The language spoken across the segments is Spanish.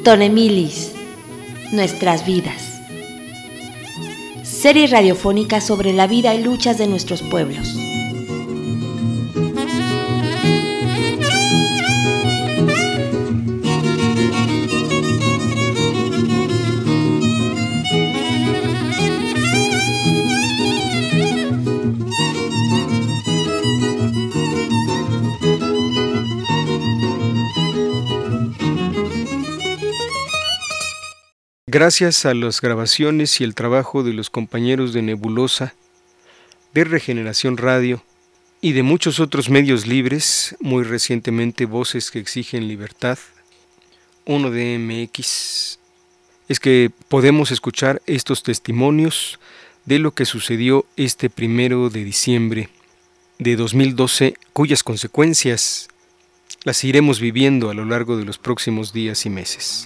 Tonemilis, nuestras vidas. Serie radiofónica sobre la vida y luchas de nuestros pueblos. Gracias a las grabaciones y el trabajo de los compañeros de Nebulosa, de Regeneración Radio y de muchos otros medios libres, muy recientemente Voces que Exigen Libertad, 1DMX, es que podemos escuchar estos testimonios de lo que sucedió este 1 de diciembre de 2012, cuyas consecuencias las iremos viviendo a lo largo de los próximos días y meses.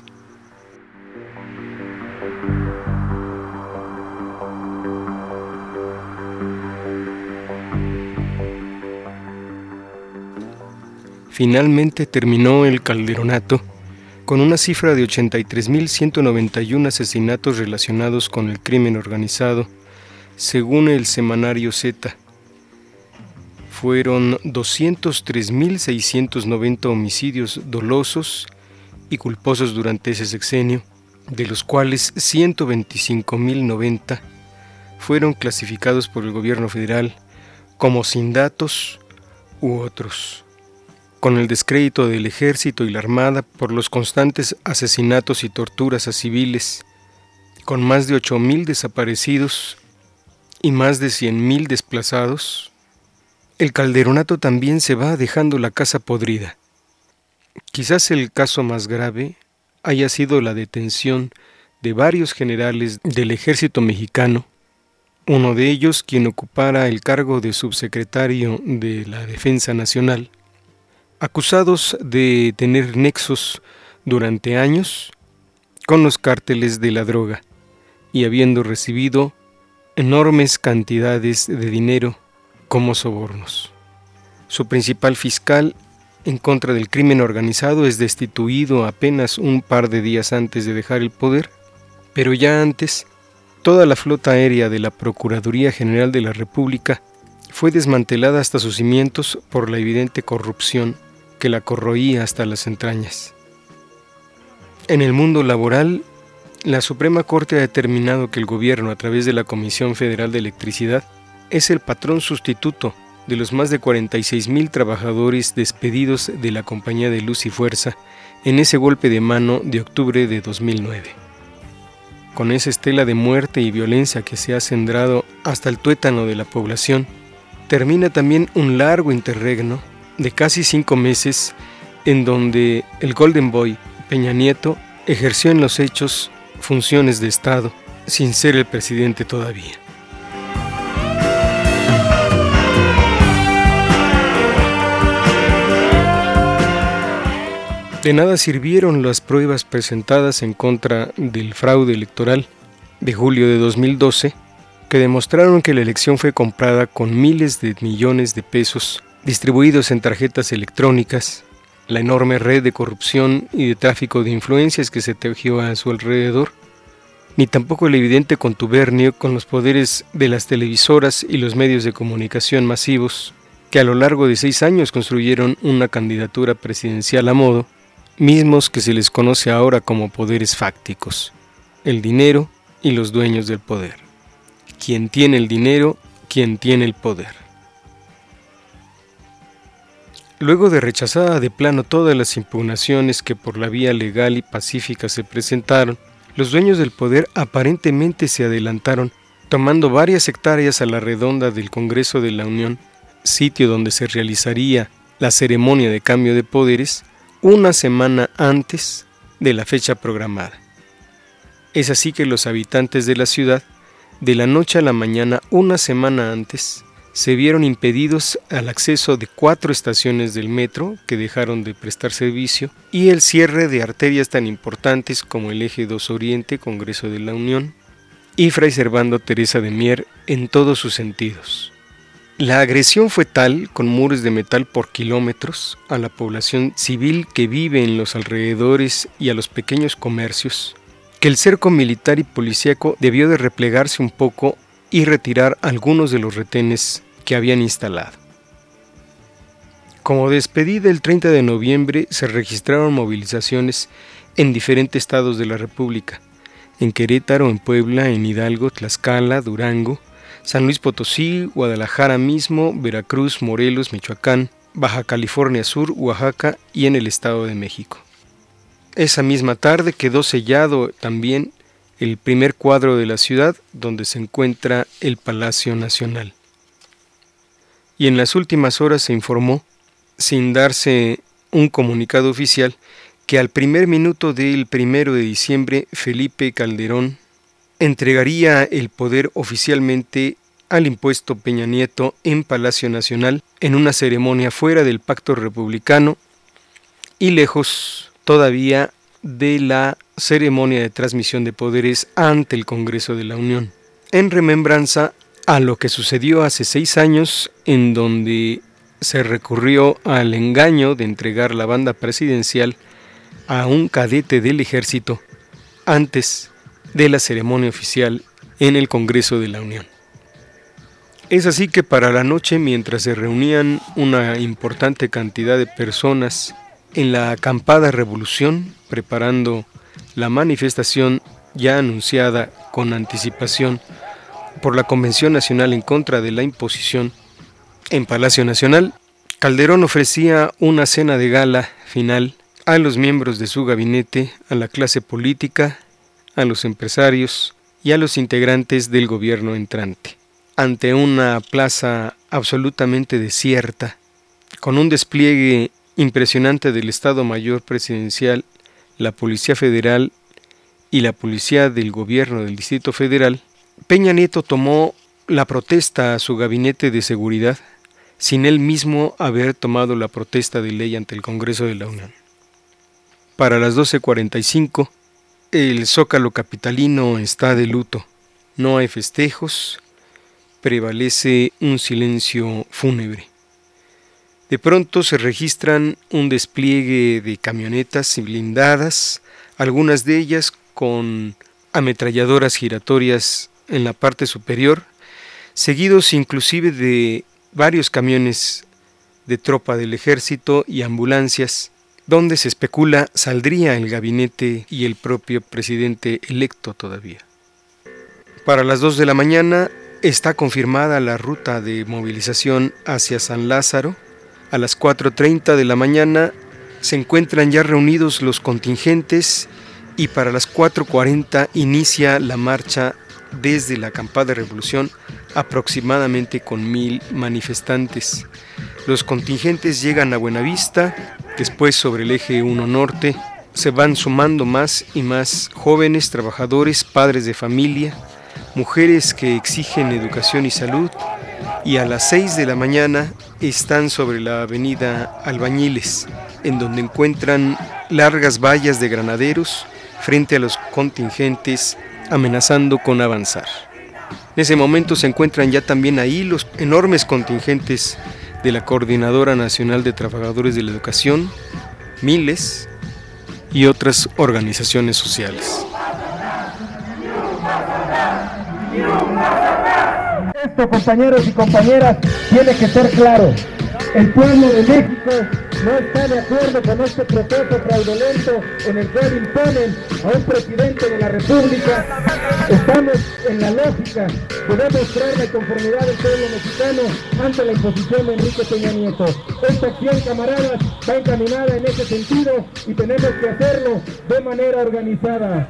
Finalmente terminó el Calderonato con una cifra de 83.191 asesinatos relacionados con el crimen organizado, según el semanario Z. Fueron 203.690 homicidios dolosos y culposos durante ese sexenio, de los cuales 125.090 fueron clasificados por el gobierno federal como sin datos u otros, con el descrédito del ejército y la armada por los constantes asesinatos y torturas a civiles, con más de 8.000 desaparecidos y más de 100.000 desplazados. El Calderonato también se va dejando la casa podrida. Quizás el caso más grave haya sido la detención de varios generales del ejército mexicano, uno de ellos quien ocupara el cargo de subsecretario de la Defensa Nacional, acusados de tener nexos durante años con los cárteles de la droga y habiendo recibido enormes cantidades de dinero como sobornos. Su principal fiscal en contra del crimen organizado es destituido apenas un par de días antes de dejar el poder, pero ya antes, toda la flota aérea de la Procuraduría General de la República fue desmantelada hasta sus cimientos por la evidente corrupción que la corroía hasta las entrañas. En el mundo laboral, la Suprema Corte ha determinado que el gobierno, a través de la Comisión Federal de Electricidad, es el patrón sustituto de los más de 46.000 trabajadores despedidos de la Compañía de Luz y Fuerza en ese golpe de mano de octubre de 2009. Con esa estela de muerte y violencia que se ha sembrado hasta el tuétano de la población, termina también un largo interregno de casi 5 meses en donde el Golden Boy, Peña Nieto, ejerció en los hechos funciones de Estado sin ser el presidente todavía. De nada sirvieron las pruebas presentadas en contra del fraude electoral de julio de 2012, que demostraron que la elección fue comprada con miles de millones de pesos distribuidos en tarjetas electrónicas, la enorme red de corrupción y de tráfico de influencias que se tejió a su alrededor, ni tampoco el evidente contubernio con los poderes de las televisoras y los medios de comunicación masivos, que a lo largo de 6 años construyeron una candidatura presidencial a modo, mismos que se les conoce ahora como poderes fácticos, el dinero y los dueños del poder. Quien tiene el dinero, quien tiene el poder. Luego de rechazada de plano todas las impugnaciones que por la vía legal y pacífica se presentaron, los dueños del poder aparentemente se adelantaron, tomando varias hectáreas a la redonda del Congreso de la Unión, sitio donde se realizaría la ceremonia de cambio de poderes, una semana antes de la fecha programada. Es así que los habitantes de la ciudad, de la noche a la mañana, una semana antes, se vieron impedidos al acceso de 4 estaciones del metro que dejaron de prestar servicio y el cierre de arterias tan importantes como el Eje 2 Oriente, Congreso de la Unión, y Fray Servando Teresa de Mier en todos sus sentidos. La agresión fue tal, con muros de metal por kilómetros, a la población civil que vive en los alrededores y a los pequeños comercios, que el cerco militar y policíaco debió de replegarse un poco y retirar algunos de los retenes que habían instalado. Como despedida, el 30 de noviembre se registraron movilizaciones en diferentes estados de la República, en Querétaro, en Puebla, en Hidalgo, Tlaxcala, Durango, San Luis Potosí, Guadalajara mismo, Veracruz, Morelos, Michoacán, Baja California Sur, Oaxaca y en el Estado de México. Esa misma tarde quedó sellado también el primer cuadro de la ciudad, donde se encuentra el Palacio Nacional. Y en las últimas horas se informó, sin darse un comunicado oficial, que al primer minuto del 1 de diciembre Felipe Calderón entregaría el poder oficialmente al impuesto Peña Nieto en Palacio Nacional en una ceremonia fuera del pacto republicano y lejos todavía de la ceremonia de transmisión de poderes ante el Congreso de la Unión, en remembranza a lo que sucedió hace 6 años, en donde se recurrió al engaño de entregar la banda presidencial a un cadete del ejército antes de la ceremonia oficial en el Congreso de la Unión. Es así que para la noche, mientras se reunían una importante cantidad de personas en la acampada Revolución, preparando la manifestación ya anunciada con anticipación por la Convención Nacional en contra de la imposición en Palacio Nacional, Calderón ofrecía una cena de gala final a los miembros de su gabinete, a la clase política, a los empresarios y a los integrantes del gobierno entrante, ante una plaza absolutamente desierta, con un despliegue impresionante del Estado Mayor Presidencial, la Policía Federal y la Policía del Gobierno del Distrito Federal. Peña Nieto tomó la protesta a su gabinete de seguridad, sin él mismo haber tomado la protesta de ley ante el Congreso de la Unión. Para las 12:45, el Zócalo capitalino está de luto. No hay festejos, prevalece un silencio fúnebre. De pronto se registran un despliegue de camionetas blindadas, algunas de ellas con ametralladoras giratorias en la parte superior, seguidos inclusive de varios camiones de tropa del ejército y ambulancias, donde se especula saldría el gabinete y el propio presidente electo todavía. Para las 2 de la mañana está confirmada la ruta de movilización hacia San Lázaro. A las 4:30 de la mañana se encuentran ya reunidos los contingentes y para las 4:40 inicia la marcha desde la acampada Revolución, aproximadamente con 1,000 manifestantes. Los contingentes llegan a Buenavista, después sobre el eje 1 Norte, se van sumando más y más jóvenes, trabajadores, padres de familia, mujeres que exigen educación y salud, y a las 6 de la mañana están sobre la avenida Albañiles, en donde encuentran largas vallas de granaderos frente a los contingentes, amenazando con avanzar. En ese momento se encuentran ya también ahí los enormes contingentes de la Coordinadora Nacional de Trabajadores de la Educación, Miles y otras organizaciones sociales. Esto, compañeros y compañeras, tiene que ser claro. El pueblo de México no está de acuerdo con este proceso fraudulento en el cual imponen a un presidente de la República. Estamos en la lógica de demostrar la conformidad del pueblo mexicano ante la imposición de Enrique Peña Nieto. Esta acción, camaradas, va encaminada en ese sentido y tenemos que hacerlo de manera organizada.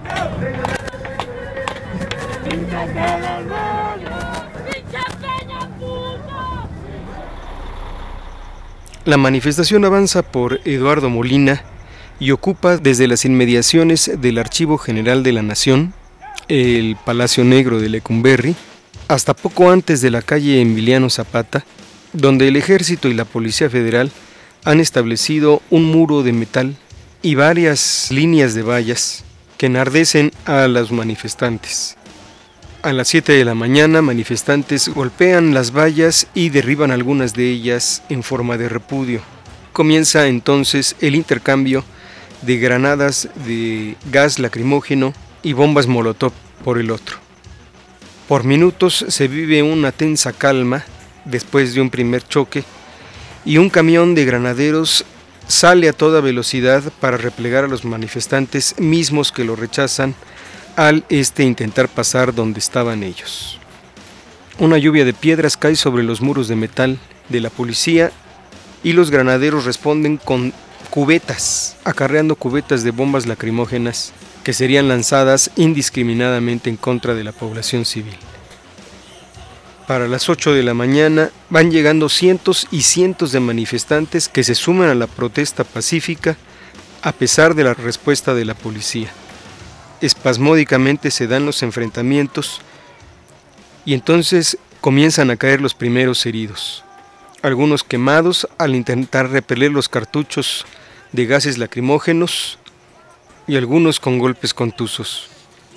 La manifestación avanza por Eduardo Molina y ocupa desde las inmediaciones del Archivo General de la Nación, el Palacio Negro de Lecumberri, hasta poco antes de la calle Emiliano Zapata, donde el Ejército y la Policía Federal han establecido un muro de metal y varias líneas de vallas que enardecen a los manifestantes. A las 7 de la mañana, manifestantes golpean las vallas y derriban algunas de ellas en forma de repudio. Comienza entonces el intercambio de granadas de gas lacrimógeno y bombas molotov por el otro. Por minutos se vive una tensa calma después de un primer choque y un camión de granaderos sale a toda velocidad para replegar a los manifestantes mismos que lo rechazan al intentar pasar donde estaban ellos. Una lluvia de piedras cae sobre los muros de metal de la policía y los granaderos responden con cubetas, acarreando cubetas de bombas lacrimógenas que serían lanzadas indiscriminadamente en contra de la población civil. Para las 8 de la mañana van llegando cientos y cientos de manifestantes que se suman a la protesta pacífica a pesar de la respuesta de la policía. Espasmódicamente se dan los enfrentamientos y entonces comienzan a caer los primeros heridos, algunos quemados al intentar repeler los cartuchos de gases lacrimógenos y algunos con golpes contusos.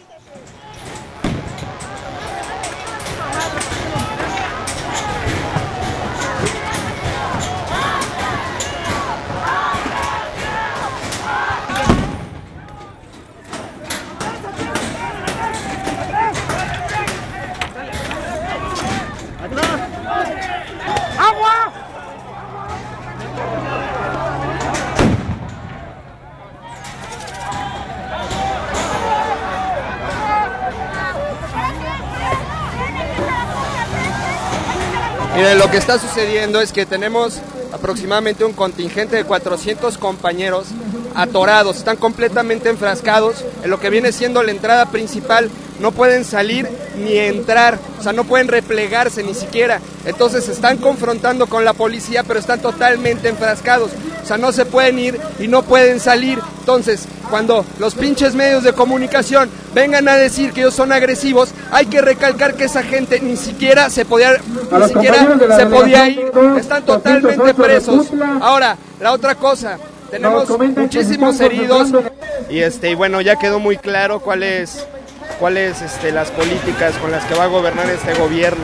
Miren, lo que está sucediendo es que tenemos aproximadamente un contingente de 400 compañeros atorados, están completamente enfrascados en lo que viene siendo la entrada principal, no pueden salir ni entrar, o sea, no pueden replegarse ni siquiera, entonces se están confrontando con la policía, pero están totalmente enfrascados, o sea, no se pueden ir y no pueden salir. Entonces, cuando los pinches medios de comunicación vengan a decir que ellos son agresivos, hay que recalcar que esa gente ni siquiera se podía ir, están totalmente presos. Ahora, la otra cosa, tenemos muchísimos heridos y bueno, ya quedó muy claro cuáles las políticas con las que va a gobernar este gobierno.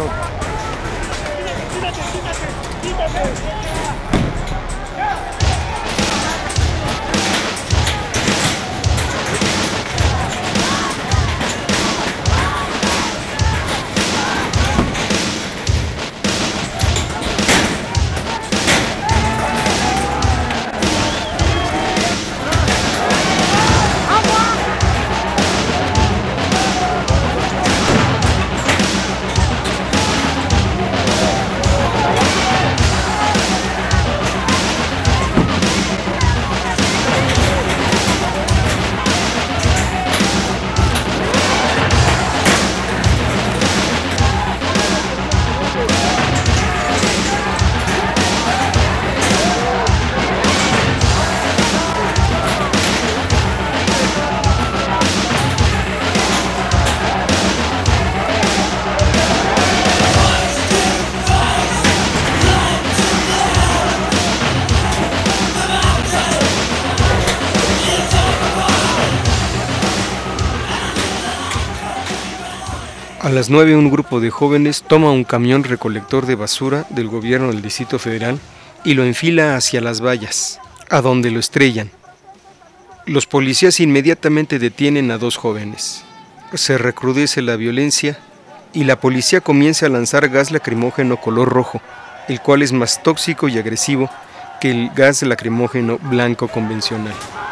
A las 9 un grupo de jóvenes toma un camión recolector de basura del gobierno del Distrito Federal y lo enfila hacia las vallas, a donde lo estrellan. Los policías inmediatamente detienen a 2 jóvenes. Se recrudece la violencia y la policía comienza a lanzar gas lacrimógeno color rojo, el cual es más tóxico y agresivo que el gas lacrimógeno blanco convencional.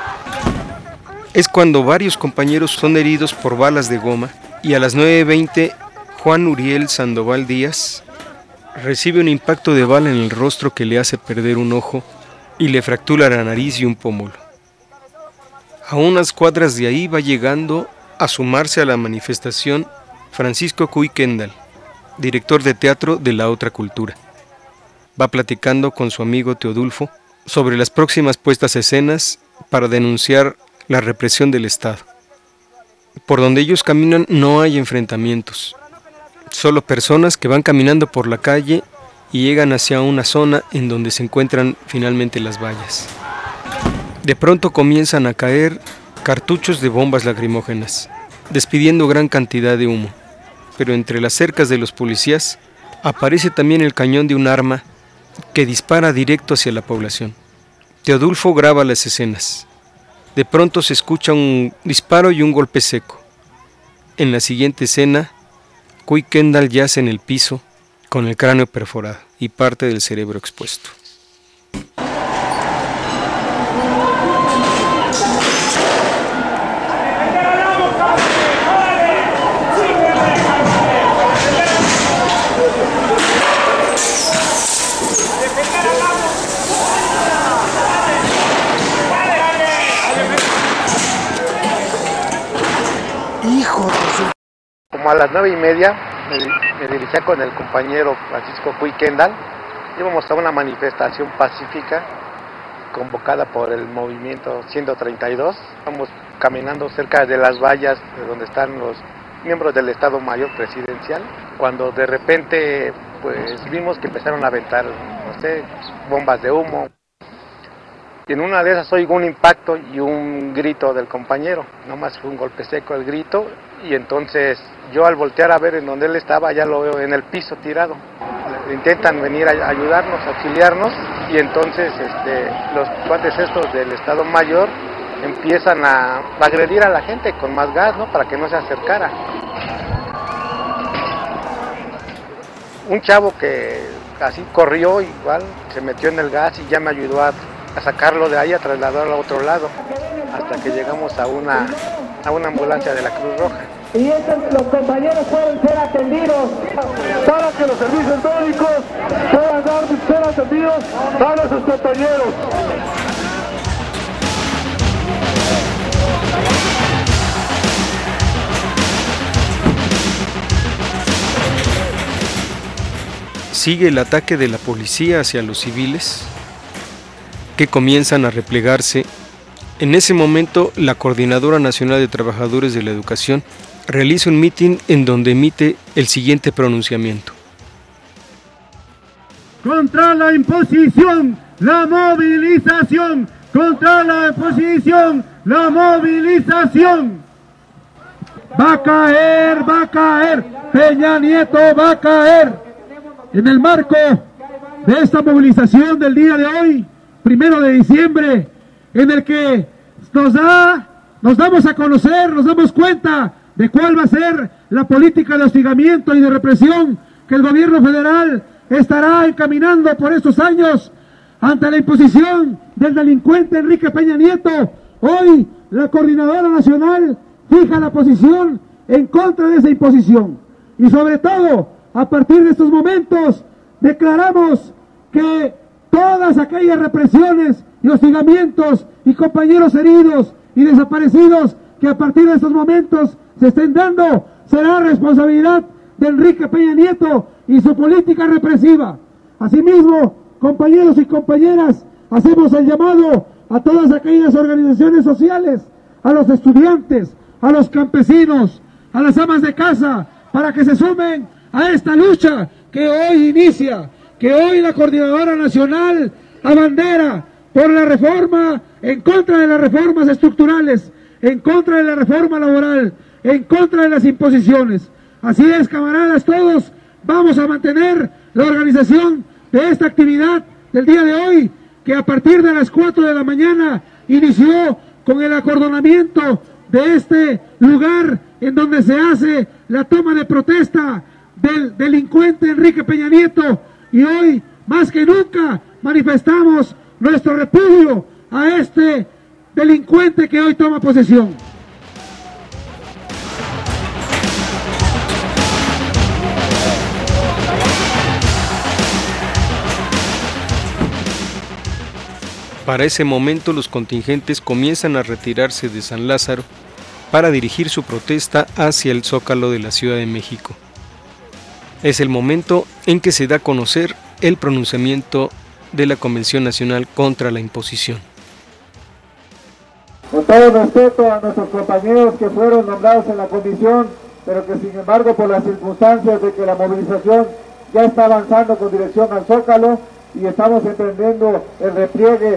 Es cuando varios compañeros son heridos por balas de goma y a las 9:20 Juan Uriel Sandoval Díaz recibe un impacto de bala en el rostro que le hace perder un ojo y le fractura la nariz y un pómulo. A unas cuadras de ahí va llegando a sumarse a la manifestación Francisco Cuy Kendall, director de teatro de La Otra Cultura. Va platicando con su amigo Teodulfo sobre las próximas puestas a escenas para denunciar la represión del Estado. Por donde ellos caminan no hay enfrentamientos, solo personas que van caminando por la calle y llegan hacia una zona en donde se encuentran finalmente las vallas. De pronto comienzan a caer cartuchos de bombas lacrimógenas, despidiendo gran cantidad de humo. pero entre las cercas de los policías aparece también el cañón de un arma que dispara directo hacia la población. Teodulfo graba las escenas. De pronto se escucha un disparo y un golpe seco. En la siguiente escena, Cui Kendall yace en el piso con el cráneo perforado y parte del cerebro expuesto. Como a las 9:30 me dirigía con el compañero Francisco Cui Kendall. Íbamos a una manifestación pacífica convocada por el movimiento 132. Estamos caminando cerca de las vallas de donde están los miembros del Estado Mayor Presidencial, cuando de repente pues vimos que empezaron a aventar, no sé, bombas de humo. Y en una de esas oigo un impacto y un grito del compañero. Nomás fue un golpe seco el grito, y entonces yo al voltear a ver en donde él estaba, ya lo veo en el piso tirado. Intentan venir a ayudarnos, a auxiliarnos, y entonces los cuates estos del Estado Mayor empiezan a agredir a la gente con más gas, ¿no? Para que no se acercara. Un chavo que así corrió, igual se metió en el gas y ya me ayudó a sacarlo de ahí, a trasladarlo a otro lado, hasta que llegamos a una ambulancia de la Cruz Roja. Y los compañeros pueden ser atendidos para que los servicios médicos puedan ser atendidos para sus compañeros. Sigue el ataque de la policía hacia los civiles, que comienzan a replegarse. En ese momento, la Coordinadora Nacional de Trabajadores de la Educación realiza un mitin en donde emite el siguiente pronunciamiento. Contra la imposición, la movilización. Contra la imposición, la movilización. Va a caer, Peña Nieto va a caer. En el marco de esta movilización del día de hoy, 1 de diciembre, en el que nos damos a conocer, nos damos cuenta de cuál va a ser la política de hostigamiento y de represión que el gobierno federal estará encaminando por estos años ante la imposición del delincuente Enrique Peña Nieto. Hoy la Coordinadora Nacional fija la posición en contra de esa imposición, y sobre todo a partir de estos momentos declaramos que todas aquellas represiones y hostigamientos y compañeros heridos y desaparecidos que a partir de estos momentos se estén dando será responsabilidad de Enrique Peña Nieto y su política represiva. Asimismo, compañeros y compañeras, hacemos el llamado a todas aquellas organizaciones sociales, a los estudiantes, a los campesinos, a las amas de casa, para que se sumen a esta lucha que hoy inicia, que hoy la Coordinadora Nacional abandera por la reforma, en contra de las reformas estructurales, en contra de la reforma laboral, en contra de las imposiciones. Así es, camaradas, todos vamos a mantener la organización de esta actividad del día de hoy, que a partir de las 4 de la mañana inició con el acordonamiento de este lugar en donde se hace la toma de protesta del delincuente Enrique Peña Nieto, y hoy más que nunca manifestamos nuestro repudio a este delincuente que hoy toma posesión. Para ese momento los contingentes comienzan a retirarse de San Lázaro para dirigir su protesta hacia el Zócalo de la Ciudad de México. Es el momento en que se da a conocer el pronunciamiento de la Convención Nacional contra la Imposición. Con todo respeto a nuestros compañeros que fueron nombrados en la comisión, pero que sin embargo por las circunstancias de que la movilización ya está avanzando con dirección al Zócalo y estamos emprendiendo el repliegue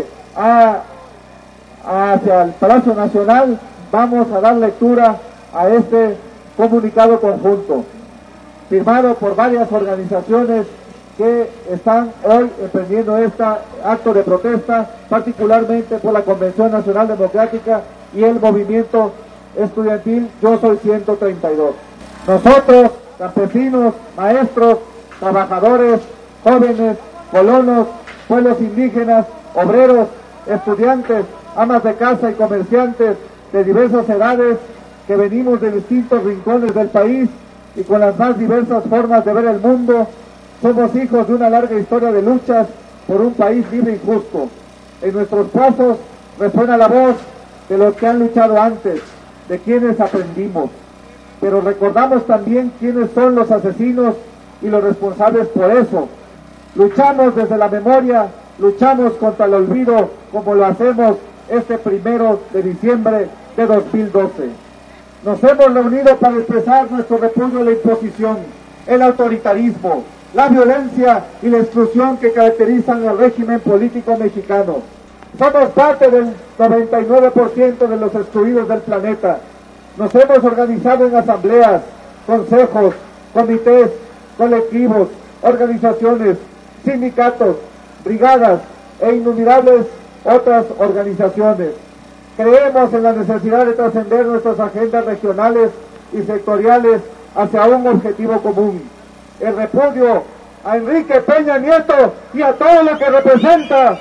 hacia el Palacio Nacional, vamos a dar lectura a este comunicado conjunto. firmado por varias organizaciones que están hoy emprendiendo este acto de protesta, particularmente por la Convención Nacional Democrática y el movimiento estudiantil Yo Soy 132. Nosotros, campesinos, maestros, trabajadores, jóvenes, colonos, pueblos indígenas, obreros, estudiantes, amas de casa y comerciantes de diversas edades que venimos de distintos rincones del país y con las más diversas formas de ver el mundo, somos hijos de una larga historia de luchas por un país libre y justo. En nuestros pasos resuena la voz de los que han luchado antes, de quienes aprendimos, pero recordamos también quiénes son los asesinos y los responsables por eso. Luchamos desde la memoria, luchamos contra el olvido, como lo hacemos este 1 de diciembre de 2012. Nos hemos reunido para expresar nuestro repudio a la imposición, el autoritarismo, la violencia y la exclusión que caracterizan al régimen político mexicano. Somos parte del 99% de los excluidos del planeta. Nos hemos organizado en asambleas, consejos, comités, colectivos, organizaciones, sindicatos, brigadas e innumerables otras organizaciones. Creemos en la necesidad de trascender nuestras agendas regionales y sectoriales hacia un objetivo común: el repudio a Enrique Peña Nieto y a todo lo que representa.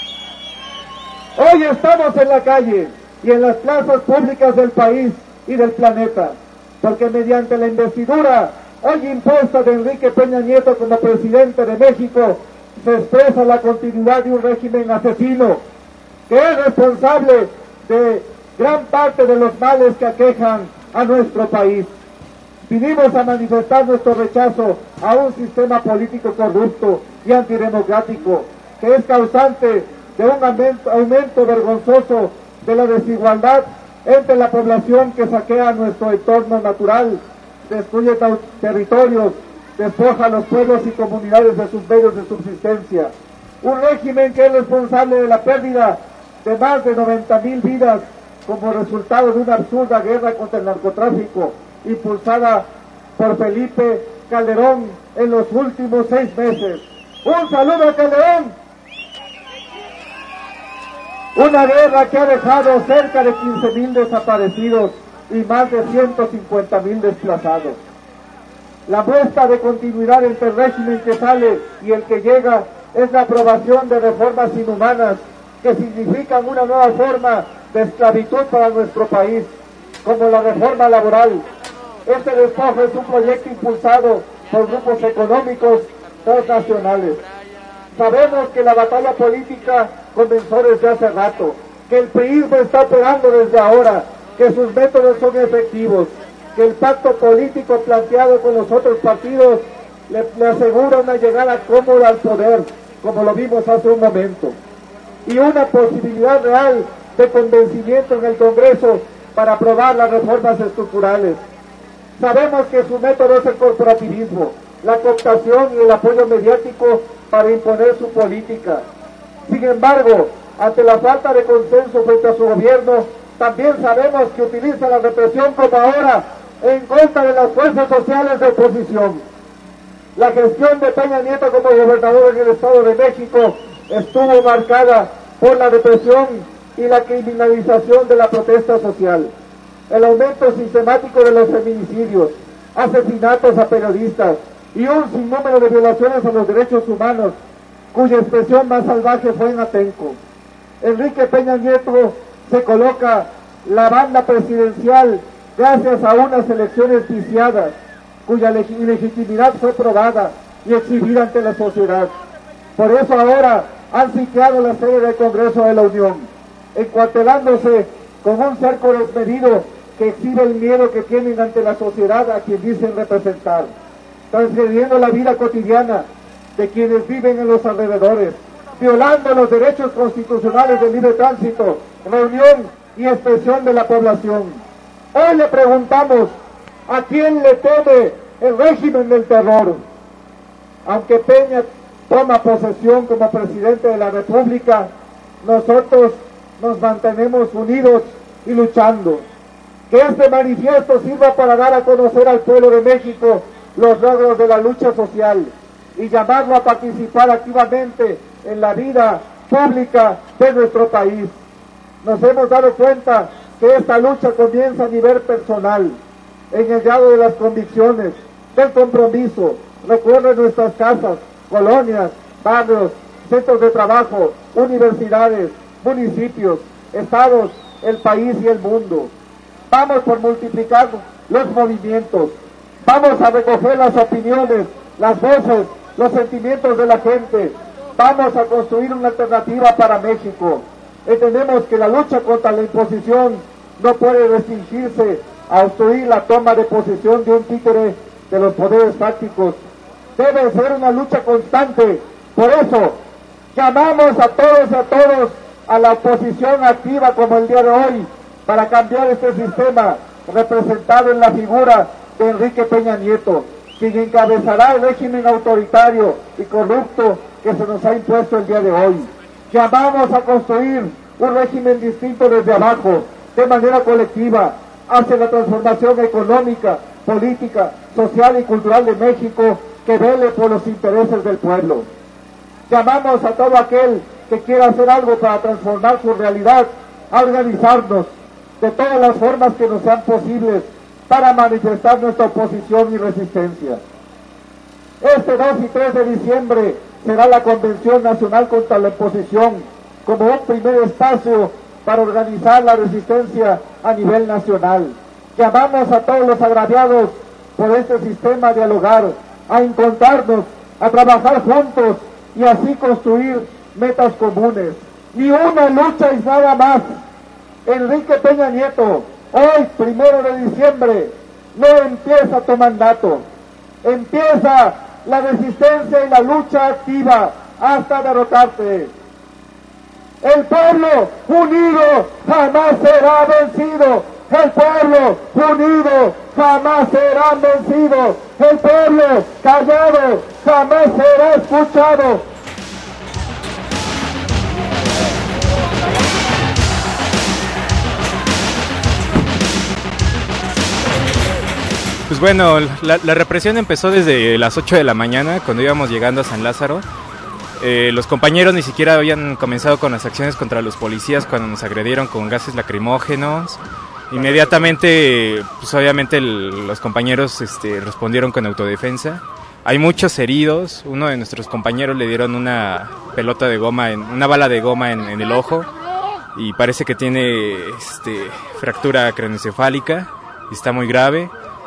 Hoy estamos en la calle y en las plazas públicas del país y del planeta, porque mediante la investidura hoy impuesta de Enrique Peña Nieto como presidente de México, se expresa la continuidad de un régimen asesino, que es responsable de gran parte de los males que aquejan a nuestro país. Vinimos a manifestar nuestro rechazo a un sistema político corrupto y antidemocrático, que es causante de un aumento vergonzoso de la desigualdad entre la población, que saquea nuestro entorno natural, destruye territorios, despoja a los pueblos y comunidades de sus medios de subsistencia. Un régimen que es responsable de la pérdida de más de 90,000 vidas como resultado de una absurda guerra contra el narcotráfico impulsada por Felipe Calderón en los últimos 6 meses. ¡Un saludo a Calderón! Una guerra que ha dejado cerca de 15,000 desaparecidos y más de 150,000 desplazados. La muestra de continuidad entre el régimen que sale y el que llega es la aprobación de reformas inhumanas que significan una nueva forma de esclavitud para nuestro país, como la reforma laboral. Este despojo es un proyecto impulsado por grupos económicos transnacionales. Sabemos que la batalla política comenzó desde hace rato, que el priismo está operando desde ahora, que sus métodos son efectivos, que el pacto político planteado con los otros partidos le asegura una llegada cómoda al poder, como lo vimos hace un momento, y una posibilidad real de convencimiento en el Congreso para aprobar las reformas estructurales. Sabemos que su método es el corporativismo, la cooptación y el apoyo mediático para imponer su política. Sin embargo, ante la falta de consenso frente a su gobierno, también sabemos que utiliza la represión como ahora en contra de las fuerzas sociales de oposición. La gestión de Peña Nieto como gobernador en el Estado de México estuvo marcada por la represión y la criminalización de la protesta social, el aumento sistemático de los feminicidios, asesinatos a periodistas y un sinnúmero de violaciones a los derechos humanos, cuya expresión más salvaje fue en Atenco. Enrique Peña Nieto se coloca la banda presidencial gracias a unas elecciones viciadas, cuya ilegitimidad fue probada y exhibida ante la sociedad. Por eso ahora han sitiado la sede del Congreso de la Unión, encuartelándose con un cerco desmedido que exhibe el miedo que tienen ante la sociedad a quien dicen representar, transgrediendo la vida cotidiana de quienes viven en los alrededores, violando los derechos constitucionales de libre tránsito, reunión y expresión de la población. Hoy le preguntamos, ¿a quién le teme el régimen del terror? Aunque Peña toma posesión como presidente de la República, nosotros nos mantenemos unidos y luchando. Que este manifiesto sirva para dar a conocer al pueblo de México los logros de la lucha social y llamarlo a participar activamente en la vida pública de nuestro país. Nos hemos dado cuenta que esta lucha comienza a nivel personal, en el grado de las convicciones, del compromiso. Recuerden nuestras casas, colonias, barrios, centros de trabajo, universidades, municipios, estados, el país y el mundo. Vamos por multiplicar los movimientos, vamos a recoger las opiniones, las voces, los sentimientos de la gente, vamos a construir una alternativa para México. Entendemos que la lucha contra la imposición no puede restringirse a obstruir la toma de posesión de un títere de los poderes fácticos. Debe ser una lucha constante. Por eso, llamamos a todos a la oposición activa como el día de hoy, para cambiar este sistema representado en la figura de Enrique Peña Nieto, quien encabezará el régimen autoritario y corrupto que se nos ha impuesto el día de hoy. Llamamos a construir un régimen distinto desde abajo, de manera colectiva, hacia la transformación económica, política, social y cultural de México, que vele por los intereses del pueblo. Llamamos a todo aquel que quiera hacer algo para transformar su realidad, a organizarnos de todas las formas que nos sean posibles para manifestar nuestra oposición y resistencia. Este 2 y 3 de diciembre será la Convención Nacional contra la Imposición, como un primer espacio para organizar la resistencia a nivel nacional. Llamamos a todos los agraviados por este sistema a dialogar, a encontrarnos, a trabajar juntos y así construir metas comunes. Ni una lucha aislada más. Enrique Peña Nieto, hoy, 1 de diciembre, no empieza tu mandato. Empieza la resistencia y la lucha activa hasta derrotarte. El pueblo unido jamás será vencido. El pueblo unido jamás será vencido. El pueblo callado jamás será escuchado. Pues bueno, la represión empezó desde las 8 de la mañana, cuando íbamos llegando a San Lázaro. Los compañeros ni siquiera habían comenzado con las acciones contra los policías cuando nos agredieron con gases lacrimógenos. Inmediatamente, pues obviamente los compañeros respondieron con autodefensa. Hay muchos heridos. Uno de nuestros compañeros le dieron una pelota de goma, una bala de goma en el ojo, y parece que tiene fractura craneoencefálica y está muy grave.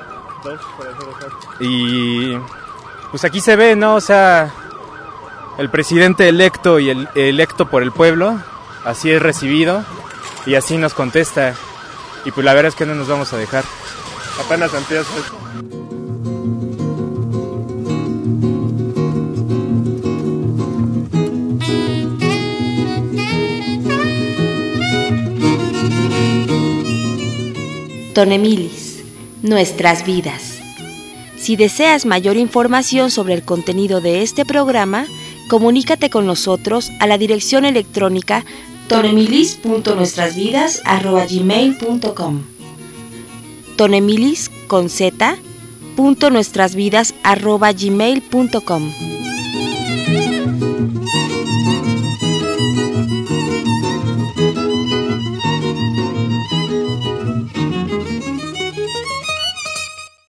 Y pues aquí se ve, ¿no? O sea, el presidente electo y el electo por el pueblo, así es recibido y así nos contesta. Y pues la verdad es que no nos vamos a dejar. Apenas empieza. Tonemilis, nuestras vidas. Si deseas mayor información sobre el contenido de este programa, comunícate con nosotros a la dirección electrónica tonemilis.nuestrasvidas@gmail.com. Tonemilis con z.nuestrasvidas@gmail.com.